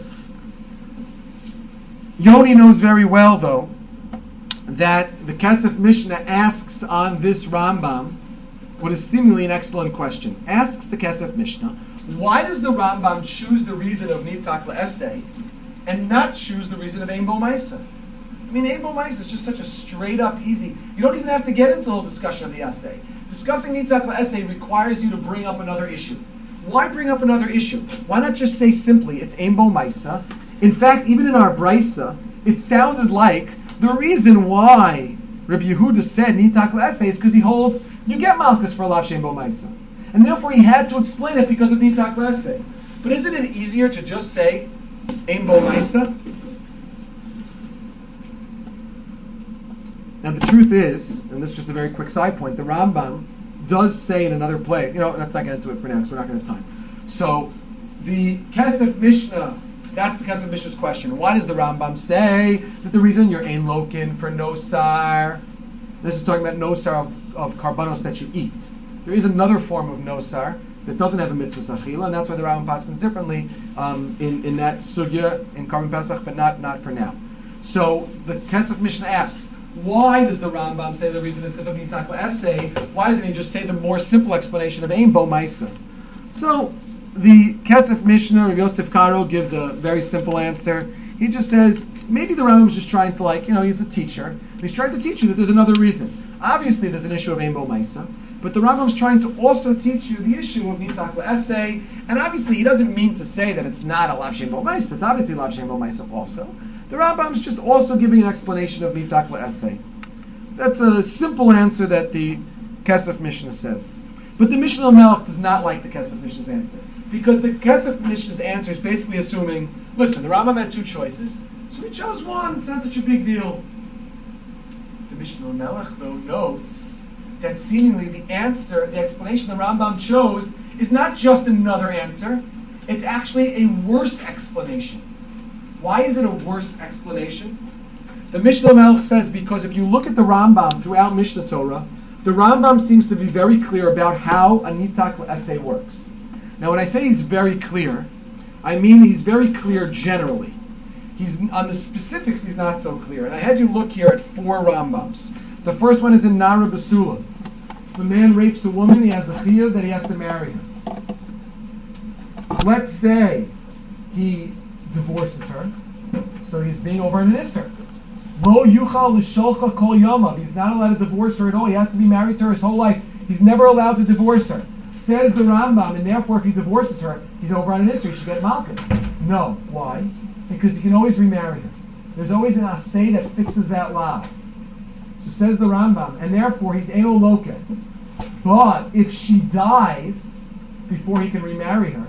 Yoni knows very well, though, that the Kesef Mishnah asks on this Rambam what is seemingly an excellent question. Asks the Kesef Mishnah, why does the Rambam choose the reason of Nitak Le'eseh and not choose the reason of Ein Bo Maisa? I mean, Ein Bo Maisa is just such a straight-up, easy... You don't even have to get into the whole discussion of the essay. Discussing Nitak Le'eseh requires you to bring up another issue. Why bring up another issue? Why not just say simply, it's Ein Bo Maisa? In fact, even in our Brisa, it sounded like the reason why Rabbi Yehuda said Nitak Le'eseh is because he holds you get Malchus for Lav Shem Bo Maisa. And therefore he had to explain it because of Nitak Le'eseh. But isn't it easier to just say Ein Bo Maisa? Now the truth is, and this is just a very quick side point, the Rambam does say in another place, you know, let's not get into it for now because we're not going to have time. So the Kesef Mishnah, that's the Kesef Mishnah's question. Why does the Rambam say that the reason you're Ein Lokin for Nosar, this is talking about Nosar of, of Karbanos that you eat. There is another form of Nosar that doesn't have a mitzvah Sachila, and that's why the Rambam paskins differently um, in, in that Sugya, in Karban Pesach, but not, not for now. So the Kesef Mishnah asks, why does the Rambam say the reason is because of Nitak Le'eseh? Why doesn't he just say the more simple explanation of Ein Bo Maisa? So the Kesef Mishnah, Rav Yosef Karo, gives a very simple answer. He just says, maybe the Rambam's just trying to, like, you know, he's a teacher. He's trying to teach you that there's another reason. Obviously there's an issue of Ein Bo Maisa, but the Rambam's trying to also teach you the issue of Nitak Le'eseh, and obviously he doesn't mean to say that it's not a Lav Shem Bo Maisa. It's obviously Lav Shem Bo Maisa also. The Rambam's just also giving an explanation of Nitak Le'eseh. That's a simple answer that the Kesef Mishnah says. But the Mishnah Melech does not like the Kesef Mishnah's answer. Because the Kesef Mishnah's answer is basically assuming, listen, the Rambam had two choices, so he chose one, it's not such a big deal. The Mishnah Melech, though, notes that seemingly the answer, the explanation the Rambam chose, is not just another answer, it's actually a worse explanation. Why is it a worse explanation? The Mishnah Melech says because if you look at the Rambam throughout Mishnah Torah, the Rambam seems to be very clear about how a Nitak Le'eseh works. Now when I say he's very clear, I mean he's very clear generally. He's on the specifics he's not so clear. And I had you look here at four Rambams. The first one is in Nara Basula. If a man rapes a woman, he has a chiyuv that he has to marry her. Let's say he divorces her, so he's being over an isser. Lo yuchal l'sholcha kol yamav. He's not allowed to divorce her at all. He has to be married to her his whole life. He's never allowed to divorce her. Says the Rambam, and therefore if he divorces her, he's over on an isser. He should get malchus. No. Why? Because he can always remarry her. There's always an asay that fixes that law. So says the Rambam, and therefore he's eno loke. But if she dies before he can remarry her,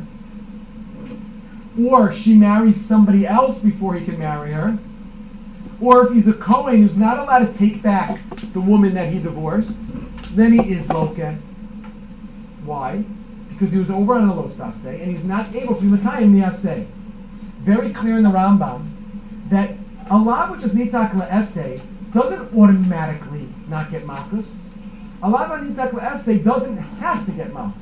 or she marries somebody else before he can marry her, or if he's a Kohen who's not allowed to take back the woman that he divorced, then he is loke. Why? Because he was over on a lo saseh, and he's not able to be Mekayim the aseh. Very clear in the Rambam that A lav which is nitak le'esei doesn't automatically not get malchus. A lav nitak le'esei doesn't have to get malchus.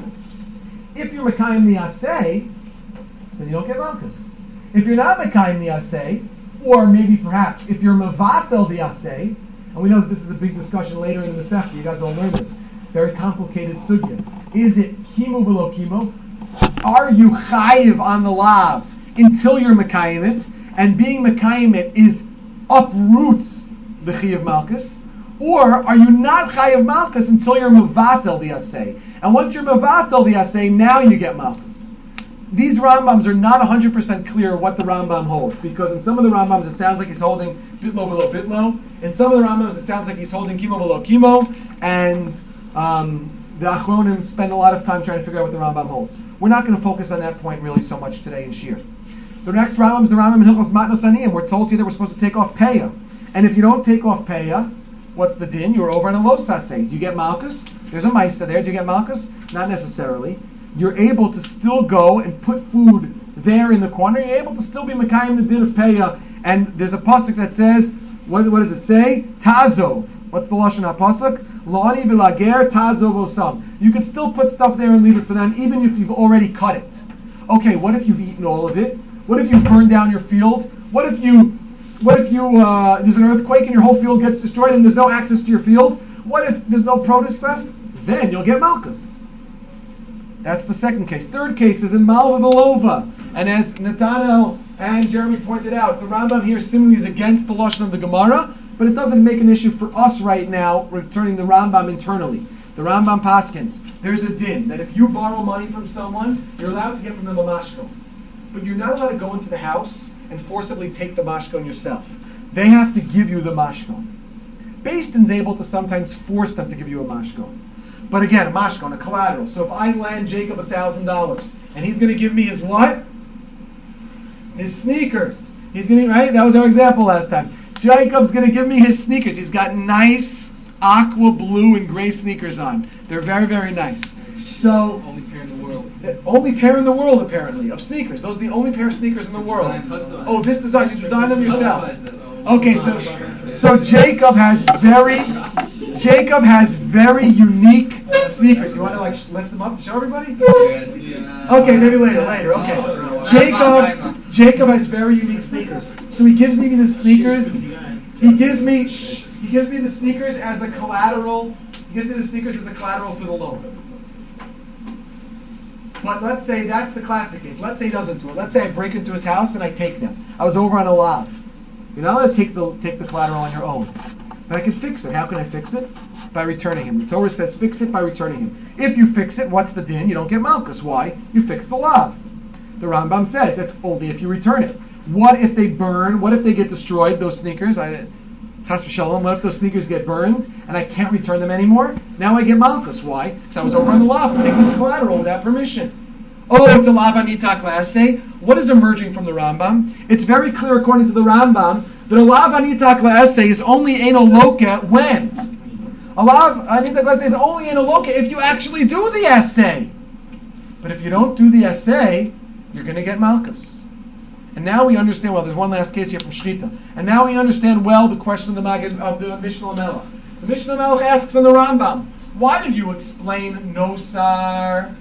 If you're mekayim the asay, then you don't get malchus. If you're not mekayim the asay, or maybe perhaps if you're mevatel the asay, and we know that this is a big discussion later in the Masechta, you guys all learn this, very complicated sugya. Is it kimu below kimu? Are you chayiv on the lav until you're mekayim it, and being mekayim it is uproots the chiyuv malchus? Or are you not chayiv malchus until you're mevatel the asay? And once you're mevatel the asay, now you get malchus. These Rambams are not one hundred percent clear what the Rambam holds, because in some of the Rambams it sounds like he's holding bitlo below bitlo. In some of the Rambams it sounds like he's holding chemo below chemo, and um, the Achronim spend a lot of time trying to figure out what the Rambam holds. We're not going to focus on that point really so much today in Shir. The next Rambam is the Rambam in Hilchos Matnos Aniyim. We're told you that we're supposed to take off Peah. And if you don't take off Peah, what's the din? You're over on a low saseh. Do you get malchus? There's a Maisa there. Do you get malchus? Not necessarily. You're able to still go and put food there in the corner. You're able to still be Mekayim the din of Peah. And there's a pasuk that says, what, what does it say? Tazov. What's the Lashon HaPasuk? Lani v'lager tazov osam. You can still put stuff there and leave it for them, even if you've already cut it. Okay, what if you've eaten all of it? What if you burn down your field? What if you, what if you, uh, there's an earthquake and your whole field gets destroyed and there's no access to your field? What if there's no produce left? Then you'll get malchus. That's the second case. Third case is in Malva Belova. And as Nathanael and Jeremy pointed out, the Rambam here similarly is against the Lashon of the Gemara, but it doesn't make an issue for us right now, returning the Rambam internally. The Rambam paskins, there's a din that if you borrow money from someone, you're allowed to get from them a mashko. But you're not allowed to go into the house and forcibly take the mashko yourself. They have to give you the mashko. Beis Din's able to sometimes force them to give you a mashko. But again, a mashko, a collateral. So if I lend Jacob a thousand dollars, and he's going to give me his what? His sneakers. He's going to, right? That was our example last time. Jacob's going to give me his sneakers. He's got nice aqua blue and gray sneakers on. They're very, very nice. So Only pair in the world. the only pair in the world, apparently, of sneakers. Those are the only pair of sneakers in the world. Oh, this design, you designed them yourself. Okay, so so Jacob has very Jacob has very unique sneakers. You want to like lift them up to show everybody? Okay, maybe later, later. Okay. Jacob Jacob has very unique sneakers. So he gives me the sneakers. He gives me he gives me the sneakers as a collateral. He gives me the sneakers as a collateral for the loan. But let's say that's the classic case. Let's say he doesn't do it. Let's say I break into his house and I take them. I was over on a lav. You're not allowed to take the take the collateral on your own. But I can fix it. How can I fix it? By returning him. The Torah says fix it by returning him. If you fix it, what's the din? You don't get malchus. Why? You fix the lav. The Rambam says it's only if you return it. What if they burn? What if they get destroyed, those sneakers? I, Chas v'shalom, what if those sneakers get burned and I can't return them anymore? Now I get malchus. Why? Because I was over on the lav taking the collateral without permission. Oh, it's a lav anita klase. What is emerging from the Rambam? It's very clear according to the Rambam that a lav anita klase is only eno loka when? A lav anita klase is only eno loka if you actually do the essay. But if you don't do the essay, you're going to get malchus. And now we understand, well, there's one last case here from Shrita. And now we understand well the question of the Magid, of the Mishnah Melech. The Mishnah Melech asks in the Rambam, why did you explain nosar?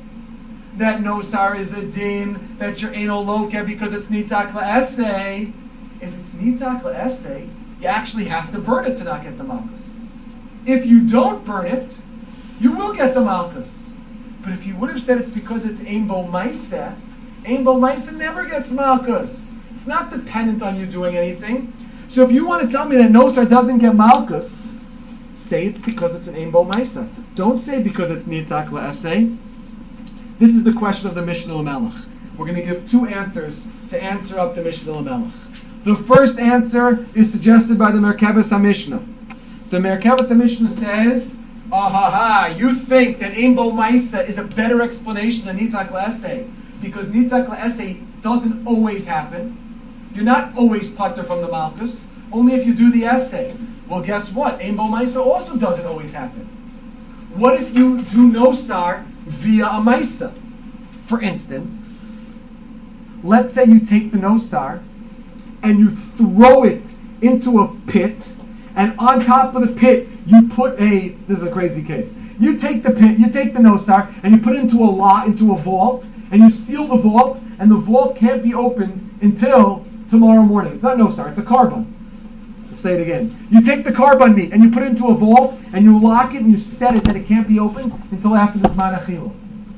That nosar is a din, that you're eno loka because it's nitak la'esei. If it's nitak la'esei, you actually have to burn it to not get the malchus. If you don't burn it, you will get the malchus. But if you would have said it's because it's ein bo maisa, ein bo maisa never gets malchus. It's not dependent on you doing anything. So if you want to tell me that nosar doesn't get malchus, say it's because it's an ein bo maisa. Don't say because it's nitak la'esei. This is the question of the Mishnah L'Melech. We're going to give two answers to answer up the Mishnah L'Melech. The first answer is suggested by the Merkavas HaMishnah. The Merkavas HaMishnah says, ah ha ha, you think that Ein Bo Maisa is a better explanation than Nitak L'Esei, because Nitak L'Esei doesn't always happen. You're not always patur from the Malchus, only if you do the essay. Well, guess what? Ein Bo Maisa also doesn't always happen. What if you do nosar via a maisa? For instance, let's say you take the nosar and you throw it into a pit, and on top of the pit you put a, this is a crazy case, you take the pit, you take the nosar, and you put it into a lot, into a vault, and you seal the vault, and the vault can't be opened until tomorrow morning. It's not nosar, it's a carbon. Let's say it again. You take the carbon meat, and you put it into a vault, and you lock it, and you set it that it can't be opened until after the Zman Achila.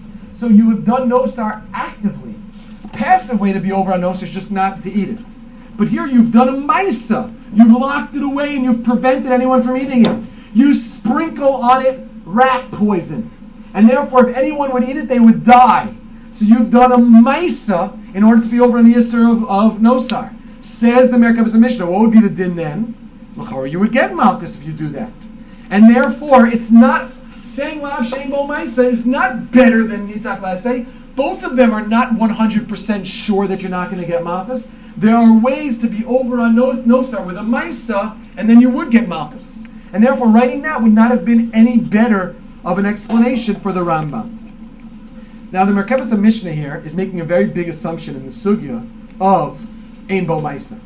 So you have done nosar actively. Passive way to be over on nosar is just not to eat it. But here you've done a maisa. You've locked it away, and you've prevented anyone from eating it. You sprinkle on it rat poison, and therefore if anyone would eat it, they would die. So you've done a maisa in order to be over on the Isser of, of nosar. Says the Merkavas Mishnah, what would be the din then? You would get malchus if you do that. And therefore, it's not, saying lav shein bo maisa is not better than nitak lasei. Both of them are not one hundred percent sure that you're not going to get malchus. There are ways to be over on nos- nosar with a maisa, and then you would get malchus. And therefore, writing that would not have been any better of an explanation for the Rambam. Now, the Merkavas Mishnah here is making a very big assumption in the sugya of ein bo maisa.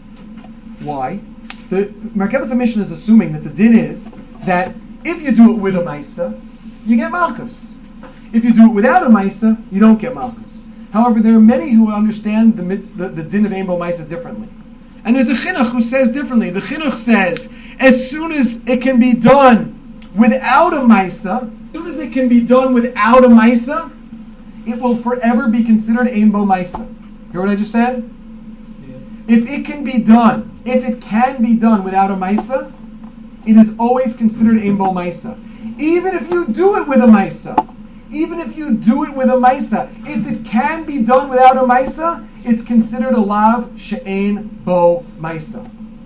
Why? The Merkavas Mishnah is assuming that the din is that if you do it with a maisa, you get malchus. If you do it without a maisa, you don't get malchus. However, there are many who understand the, the, the din of ein bo maisa differently. And there's a chinuch who says differently. The chinuch says, as soon as it can be done without a maisa, as soon as it can be done without a maisa, it will forever be considered ein bo maisa. Hear what I just said? Yeah. If it can be done, if it can be done without a maisa, it is always considered ein bo maisa. Even if you do it with a maisa, even if you do it with a maisa, if it can be done without a maisa, it's considered a lav she'ein bo maisa.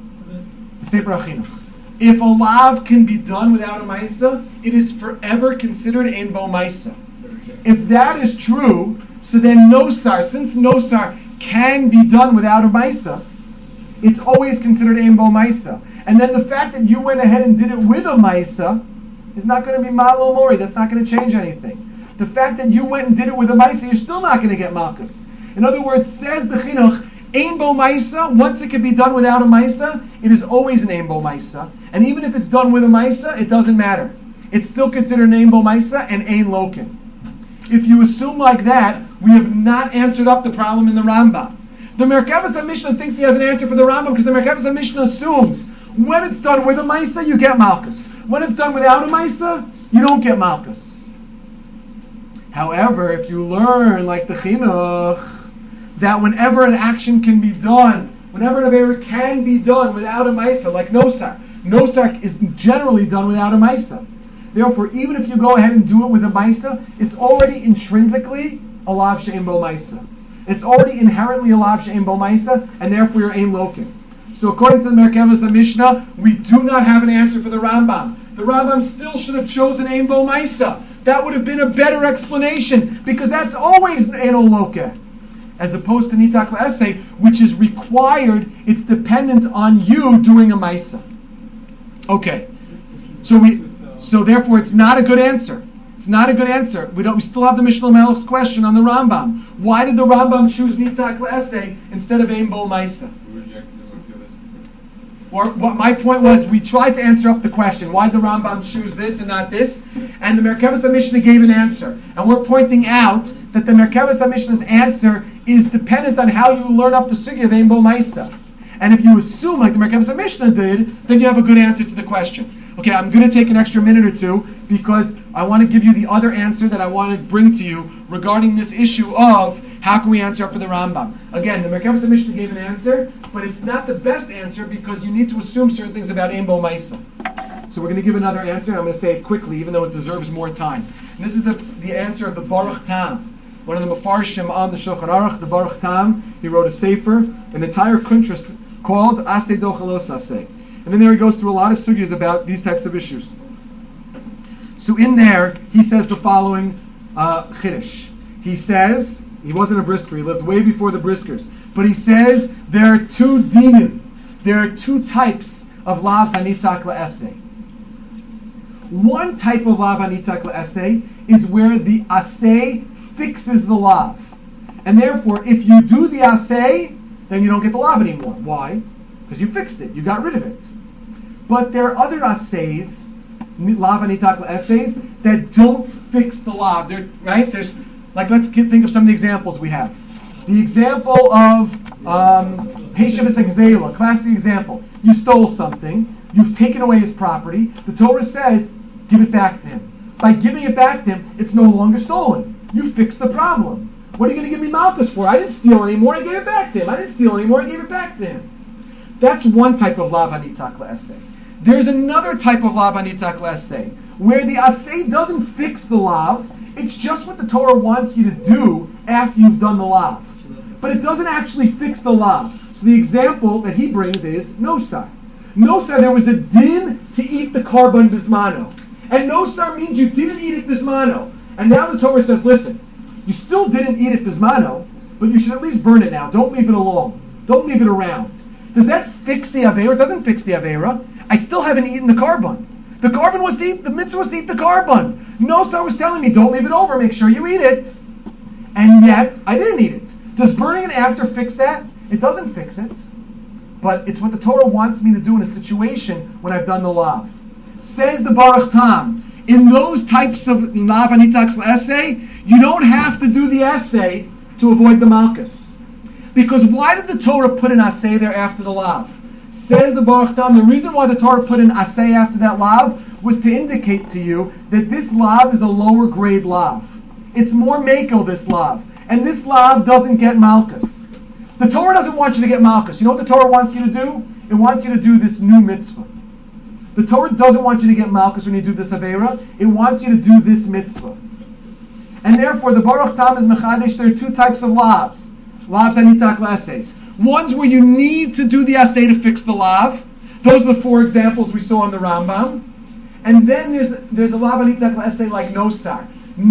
Sefer HaChinuch. If a lav can be done without a maisa, it is forever considered ein bo maisa. If that is true, so then nosar, since nosar can be done without a maisa, it's always considered ein bo maisa. And then the fact that you went ahead and did it with a maisa is not going to be malo mori. That's not going to change anything. The fact that you went and did it with a maisa, you're still not going to get malchus. In other words, says the chinuch, ein bo maisa, once it can be done without a maisa, it is always an ein bo maisa. And even if it's done with a maisa, it doesn't matter. It's still considered an ein bo maisa and ein lokin. If you assume like that, we have not answered up the problem in the Rambam. The Merkavas Mishnah thinks he has an answer for the Rambam because the Merkavas Mishnah assumes when it's done with a maisa, you get malchus. When it's done without a maisa, you don't get malchus. However, if you learn, like the chinuch, that whenever an action can be done, whenever an avera can be done without a maisa, like nosar, nosar is generally done without a maisa. Therefore, even if you go ahead and do it with a maisa, it's already intrinsically a lav she'ein bo maisa. It's already inherently a lav she'ein bo maisa, and therefore you're ein lokin. So according to the Merkavas Mishnah, we do not have an answer for the Rambam. The Rambam still should have chosen ein bo maisa. That would have been a better explanation, because that's always eno loke. As opposed to nitak la'aseh, which is required, it's dependent on you doing a maisa. Okay. So we So therefore, it's not a good answer. It's not a good answer. We don't. We still have the Mishnah Melech's question on the Rambam. Why did the Rambam choose nitak la'aseh instead of ein bo maisa? Or what my point was, we tried to answer up the question. Why did the Rambam choose this and not this? And the Merkavas Mishnah gave an answer. And we're pointing out that the Merkavas Mishnah's answer is dependent on how you learn up the sugya of ein bo maisa. And if you assume, like the Merkavas Mishnah did, then you have a good answer to the question. Okay, I'm going to take an extra minute or two because I want to give you the other answer that I want to bring to you regarding this issue of how can we answer up for the Rambam. Again, the Merkavas Mishnah gave an answer, but it's not the best answer because you need to assume certain things about ein bo maisa. So we're going to give another answer, and I'm going to say it quickly, even though it deserves more time. And this is the, the answer of the Baruch Tam, one of the Mefarshim on the Shulchan Aruch, the Baruch Tam. He wrote a sefer, an entire kuntras called Aseh Dochalos Aseh. And then there he goes through a lot of sugyas about these types of issues. So in there, he says the following uh, chiddush. He says, he wasn't a brisker, he lived way before the briskers. But he says there are two dinim, there are two types of lav hanitak la'aseh. One type of lav hanitak la'aseh is where the aseh fixes the lav. And therefore, if you do the aseh, then you don't get the lav anymore. Why? Because you fixed it. You got rid of it. But there are other assays, lav anitak essays, that don't fix the lav. They're, right? There's like let's get, think of some of the examples we have. The example of um, Heshav Exela, classic example. You stole something. You've taken away his property. The Torah says, give it back to him. By giving it back to him, it's no longer stolen. You fixed the problem. What are you going to give me malchus for? I didn't steal anymore. I gave it back to him. I didn't steal anymore. I gave it back to him. That's one type of lav hanitak essay. There's another type of lav hanitak essay where the assay doesn't fix the lav. It's just what the Torah wants you to do after you've done the lav. But it doesn't actually fix the lav. So the example that he brings is nosar. Nosar, there was a din to eat the karban bismano. And nosar means you didn't eat it bismano. And now the Torah says, listen, you still didn't eat it bismano, but you should at least burn it now. Don't leave it alone. Don't leave it around. Does that fix the Avera? It doesn't fix the Avera. I still haven't eaten the karban. The karban was to eat, the mitzvah was to eat the karban. Nosar was telling me, don't leave it over, make sure you eat it. And yet, I didn't eat it. Does burning it after fix that? It doesn't fix it. But it's what the Torah wants me to do in a situation when I've done the lav. Says the Baruch Tam, in those types of lav anitak's essay, you don't have to do the essay to avoid the malchus. Because why did the Torah put an assay there after the lav? Says the Baruch Tam, the reason why the Torah put an assay after that lav was to indicate to you that this lav is a lower grade lav. It's more mako, this lav. And this lav doesn't get malchus. The Torah doesn't want you to get malchus. You know what the Torah wants you to do? It wants you to do this new mitzvah. The Torah doesn't want you to get malchus when you do this avera. It wants you to do this mitzvah. And therefore, the Baruch Tam is mechadesh. There are two types of lavs. Lavs anitak essays. One's where you need to do the assay to fix the lav. Those are the four examples we saw in the Rambam. And then there's there's a lav anitak essay like nosar.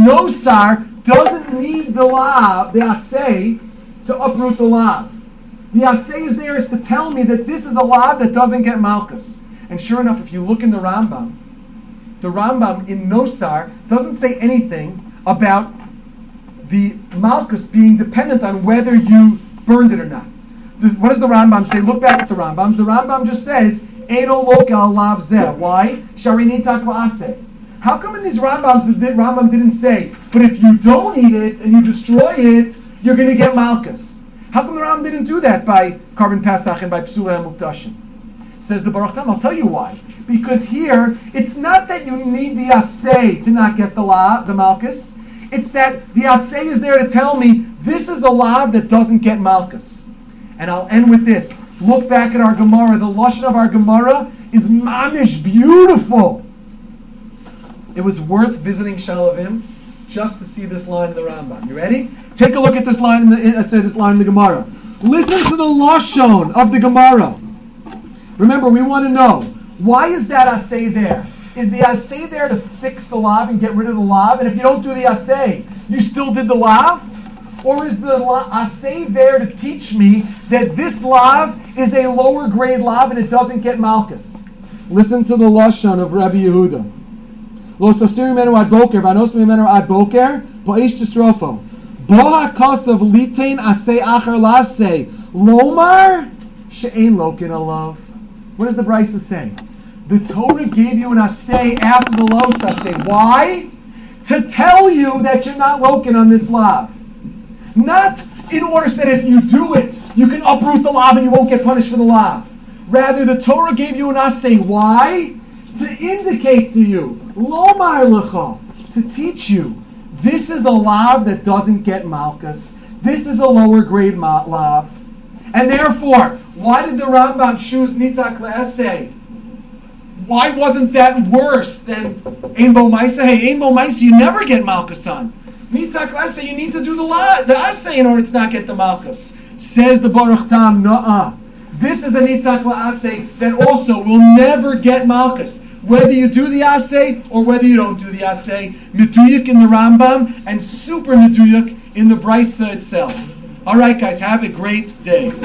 Nosar doesn't need the lav, the assay, to uproot the lav. The assay is there is to tell me that this is a lav that doesn't get malchus. And sure enough, if you look in the Rambam, the Rambam in Nosar doesn't say anything about the malchus being dependent on whether you burned it or not. The, what does the Rambam say? Look back at the Rambam. The Rambam just says, Eino lokal lav zeh. Why? Sharinitak v'aseh. How come in these Rambams the Rambam didn't say, but if you don't eat it and you destroy it, you're going to get malchus? How come the Rambam didn't do that by Karban Pesach and by Psula and Mukdashim? Says the Baruch Tam, I'll tell you why. Because here, it's not that you need the assay to not get the la, the malchus. It's that the assay is there to tell me this is a lav that doesn't get malchus. And I'll end with this. Look back at our Gemara. The lashon of our Gemara is mamish beautiful. It was worth visiting Shalavim just to see this line in the Rambam. You ready? Take a look at this line in the uh, say this line in the Gemara. Listen to the lashon of the Gemara. Remember, we want to know, why is that assay there? Is the assay there to fix the lav and get rid of the lav? And if you don't do the assay, you still did the lav? Or is the la- assay there to teach me that this lav is a lower grade lav and it doesn't get malchus? Listen to the lashon of Rabbi Yehuda. Lo sosir mimenu ad boker, v'anos mimenu ad boker, po'ish tisrofo. Bo ha'kosav litain assay acher lasay, lomar she'ein lokin alav. What does the Brisa say? The Torah gave you an assay after the los assay. Why? To tell you that you're not lokin on this lav. Not in order that if you do it, you can uproot the lav and you won't get punished for the lav. Rather, the Torah gave you an assay. Why? To indicate to you, lomar lecha, to teach you, this is a lav that doesn't get malchus. This is a lower grade ma- lav. And therefore, why did the Rambam choose nitak le'essay? Why wasn't that worse than ein bo ma'isa? Hey, ein bo ma'isa, you never get malchus on. Nitak le'essay, you need to do the la, the assay in order to not get the malchus. Says the Baruch Tam, nuh-uh. This is a nitak le'essay that also will never get malchus. Whether you do the assay or whether you don't do the assay, meduyuk in the Rambam and super meduyuk in the Brisa itself. All right, guys, have a great day.